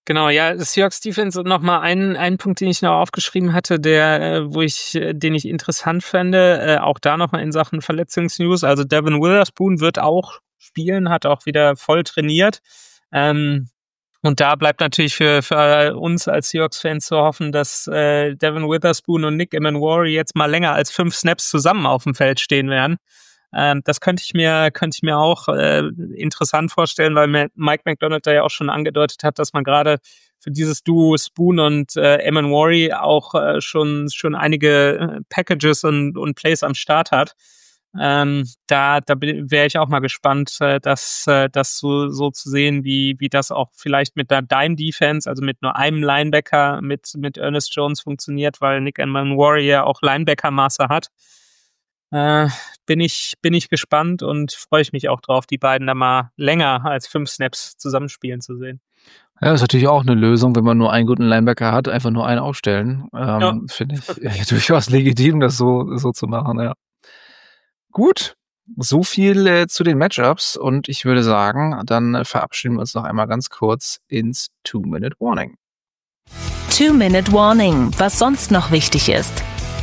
Genau, ja, Seahawks Defense und nochmal einen, einen Punkt, den ich noch aufgeschrieben hatte, der, wo ich, den ich interessant fände, äh, auch da nochmal in Sachen Verletzungsnews. Also Devin Witherspoon wird auch spielen, hat auch wieder voll trainiert. Ähm, und da bleibt natürlich für, für uns als Seahawks-Fans zu hoffen, dass äh, Devin Witherspoon und Nick Emenwari jetzt mal länger als fünf Snaps zusammen auf dem Feld stehen werden. Ähm, das könnte ich mir, könnte ich mir auch äh, interessant vorstellen, weil Mike Macdonald da ja auch schon angedeutet hat, dass man gerade für dieses Duo Spoon und äh, Emenwari auch äh, schon, schon einige äh, Packages und, und Plays am Start hat. Ähm, da da wäre ich auch mal gespannt, äh, das, äh, das so, so zu sehen, wie, wie das auch vielleicht mit der Dime-Defense, also mit nur einem Linebacker, mit, mit Ernest Jones funktioniert, weil Nick Emenwari ja auch Linebacker-Masse hat. Äh, bin ich, bin ich gespannt und freue ich mich auch drauf, die beiden da mal länger als fünf Snaps zusammenspielen zu sehen. Ja, ist natürlich auch eine Lösung, wenn man nur einen guten Linebacker hat, einfach nur einen aufstellen. Ähm, Ja. Finde ich ja, durchaus legitim, das so, so zu machen, ja. Gut, so viel äh, zu den Matchups und ich würde sagen, dann äh, verabschieden wir uns noch einmal ganz kurz ins Two-Minute-Warning. Two-Minute-Warning, was sonst noch wichtig ist.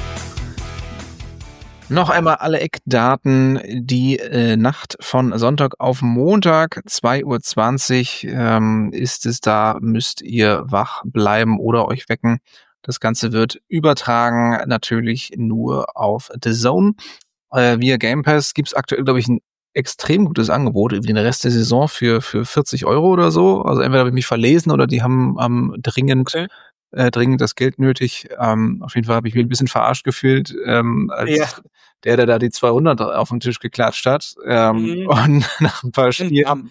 Noch einmal alle Eckdaten. Die äh, Nacht von Sonntag auf Montag, zwei Uhr zwanzig ähm, ist es da, müsst ihr wach bleiben oder euch wecken. Das Ganze wird übertragen, natürlich nur auf The Zone. Äh, via Game Pass gibt's aktuell, glaube ich, ein extrem gutes Angebot über den Rest der Saison für, für vierzig Euro oder so. Also entweder habe ich mich verlesen oder die haben, haben dringend... Okay. Äh, dringend das Geld nötig. Ähm, auf jeden Fall habe ich mich ein bisschen verarscht gefühlt, ähm, als ja. der, der da die zweihundert auf den Tisch geklatscht hat. Ähm, mhm. Und nach ein paar Spielen,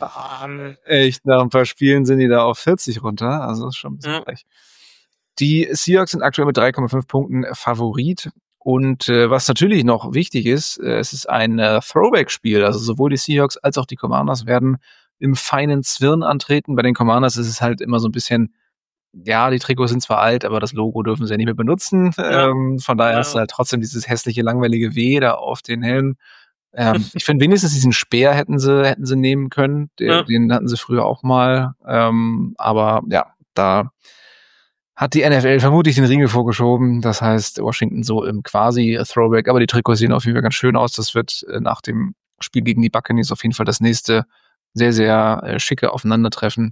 echt, nach ein paar Spielen sind die da auf vierzig runter. Also das ist schon ein bisschen frech. Ja. Die Seahawks sind aktuell mit drei Komma fünf Punkten Favorit. Und äh, was natürlich noch wichtig ist, äh, es ist ein äh, Throwback-Spiel. Also sowohl die Seahawks als auch die Commanders werden im feinen Zwirn antreten. Bei den Commanders ist es halt immer so ein bisschen, ja, die Trikots sind zwar alt, aber das Logo dürfen sie ja nicht mehr benutzen. Ja. Ähm, von daher ja. hast du halt trotzdem dieses hässliche, langweilige W da auf den Helm. Ähm, ich finde, wenigstens diesen Speer hätten sie, hätten sie nehmen können. Den, ja. den hatten sie früher auch mal. Ähm, aber ja, da hat die N F L vermutlich den Riegel vorgeschoben. Das heißt, Washington so im quasi Throwback. Aber die Trikots sehen auf jeden Fall ganz schön aus. Das wird äh, nach dem Spiel gegen die Buccaneers auf jeden Fall das nächste sehr, sehr äh, schicke Aufeinandertreffen.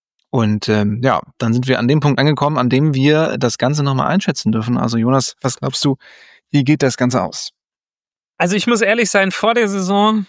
Und ähm, ja, dann sind wir an dem Punkt angekommen, an dem wir das Ganze nochmal einschätzen dürfen. Also Jonas, was glaubst du, wie geht das Ganze aus? Also ich muss ehrlich sein, vor der Saison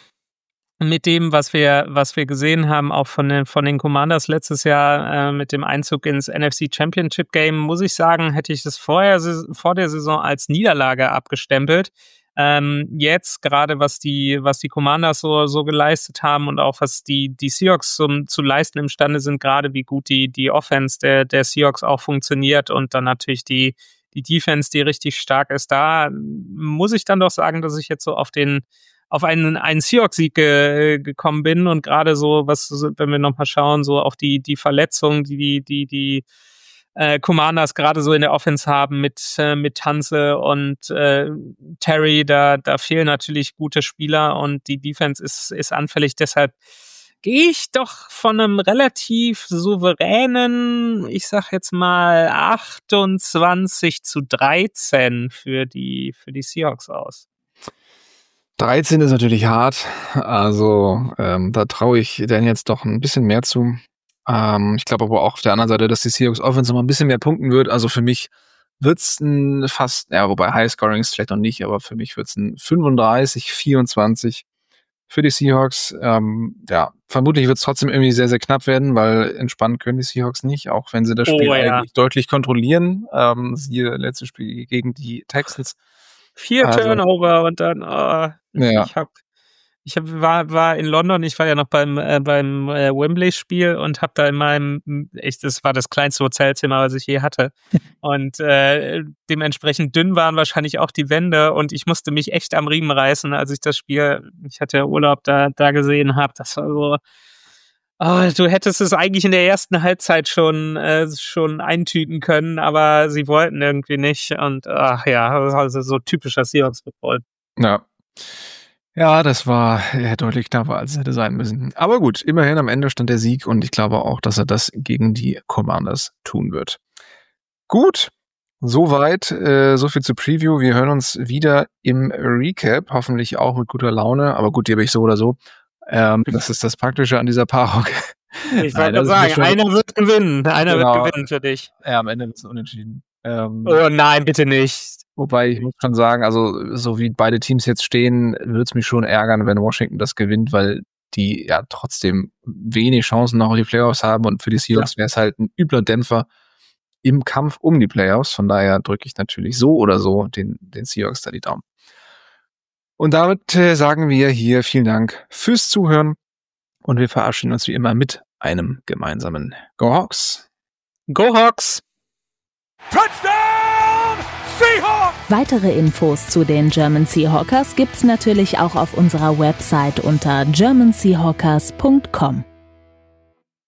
mit dem, was wir was wir gesehen haben, auch von den, von den Commanders letztes Jahr äh, mit dem Einzug ins N F C Championship Game, muss ich sagen, hätte ich das vorher vor der Saison als Niederlage abgestempelt. Ähm, jetzt gerade was die was die Commanders so so geleistet haben und auch was die die Seahawks zum, zu leisten imstande sind, gerade wie gut die die Offense der der Seahawks auch funktioniert und dann natürlich die die Defense, die richtig stark ist, da muss ich dann doch sagen, dass ich jetzt so auf den auf einen einen Seahawks-Sieg ge, gekommen bin und gerade so was, wenn wir nochmal schauen, so auch die die Verletzungen, die die die die Äh, Commanders gerade so in der Offense haben mit äh, mit Tanze und äh, Terry, da da fehlen natürlich gute Spieler und die Defense ist ist anfällig, deshalb gehe ich doch von einem relativ souveränen, ich sag jetzt mal achtundzwanzig zu dreizehn für die für die Seahawks aus. dreizehn ist natürlich hart, also ähm, da traue ich denen jetzt doch ein bisschen mehr zu. Ähm, ich glaube aber auch auf der anderen Seite, dass die Seahawks Offense noch mal ein bisschen mehr punkten wird. Also für mich wird's ein fast, ja, wobei High-Scoring ist vielleicht noch nicht, aber für mich wird's ein fünfunddreißig vierundzwanzig für die Seahawks. Ähm, ja, vermutlich wird's trotzdem irgendwie sehr, sehr knapp werden, weil entspannt können die Seahawks nicht, auch wenn sie das Spiel oh, ja. eigentlich deutlich kontrollieren. Ähm, siehe letztes Spiel gegen die Texans. Vier also, Turnover und dann, oh, ja. ich hab Ich hab, war, war in London, ich war ja noch beim, äh, beim äh, Wembley-Spiel und habe da in meinem, echt, das war das kleinste Hotelzimmer, was ich je hatte. Und äh, dementsprechend dünn waren wahrscheinlich auch die Wände und ich musste mich echt am Riemen reißen, als ich das Spiel, ich hatte ja Urlaub da, da gesehen habe. Das war so, oh, du hättest es eigentlich in der ersten Halbzeit schon, äh, schon eintüten können, aber sie wollten irgendwie nicht. Und ach ja, also so typischer Seahawks-Football. Ja. Ja, das war ja, deutlich knapper, als es hätte sein müssen. Aber gut, immerhin am Ende stand der Sieg und ich glaube auch, dass er das gegen die Commanders tun wird. Gut, soweit, äh, so viel zur Preview. Wir hören uns wieder im Recap, hoffentlich auch mit guter Laune. Aber gut, die habe ich so oder so. Ähm, das ist das Praktische an dieser Paarung. Ich wollte sagen, schon, einer wird gewinnen. Einer genau, wird gewinnen für dich. Ja, am Ende wird es unentschieden. Ähm, oh nein, bitte nicht. Wobei, ich muss schon sagen, also so wie beide Teams jetzt stehen, würde es mich schon ärgern, wenn Washington das gewinnt, weil die ja trotzdem wenig Chancen noch auf die Playoffs haben und für die Seahawks ja. wäre es halt ein übler Dämpfer im Kampf um die Playoffs. Von daher drücke ich natürlich so oder so den, den Seahawks da die Daumen. Und damit äh, sagen wir hier vielen Dank fürs Zuhören und wir verabschieden uns wie immer mit einem gemeinsamen Go Hawks. Go Hawks! Touchdown Seahawks! Weitere Infos zu den German Seahawkers gibt's natürlich auch auf unserer Website unter german seahawkers punkt com.